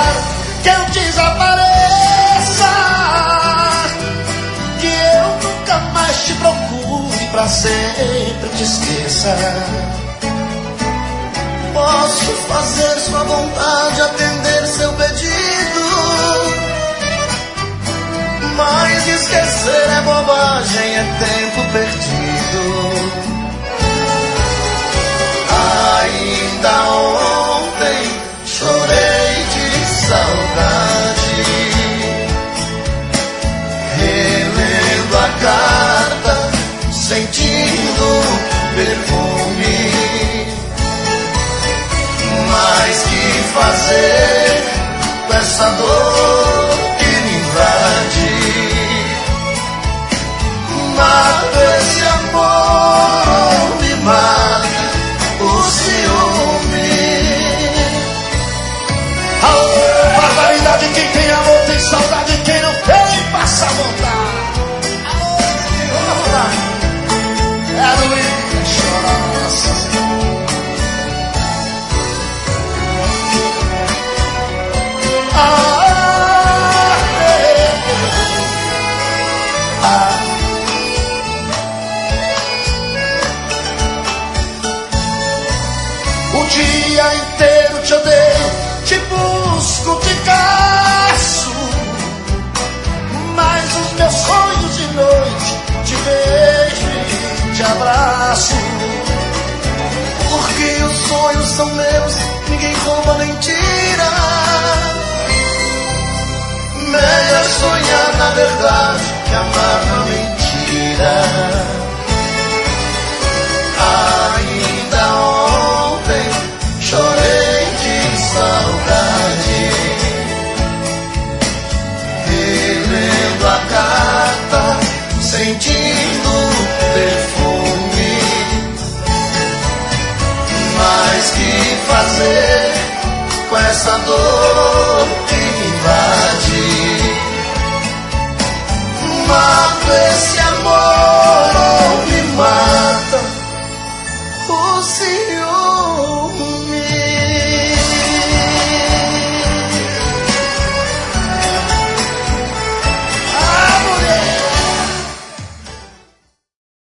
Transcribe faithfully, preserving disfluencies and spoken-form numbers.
que eu desapareça, que eu nunca mais te procure, pra sempre te esqueça. Posso fazer sua vontade, atender seu pedido, mas esquecer é bobagem, é tempo perdido. Ainda ontem chorei de saudade, relendo a carta, sentindo perfume. Mas que fazer com essa dor que me invade? Mata esse amor, me mata o ciúme. Alô, barbaridade, quem tem amor tem saudade, quem não tem passa a vontade. Alô, vamos lá. É a Luísa, chora, nossa Senhora. Ah, é, ah. O dia inteiro te odeio, te busco, te caço, mas os meus sonhos de noite te beijo e te abraço. Porque os sonhos são meus, ninguém rouba nem tira. Melhor sonhar na verdade que amar na mentira.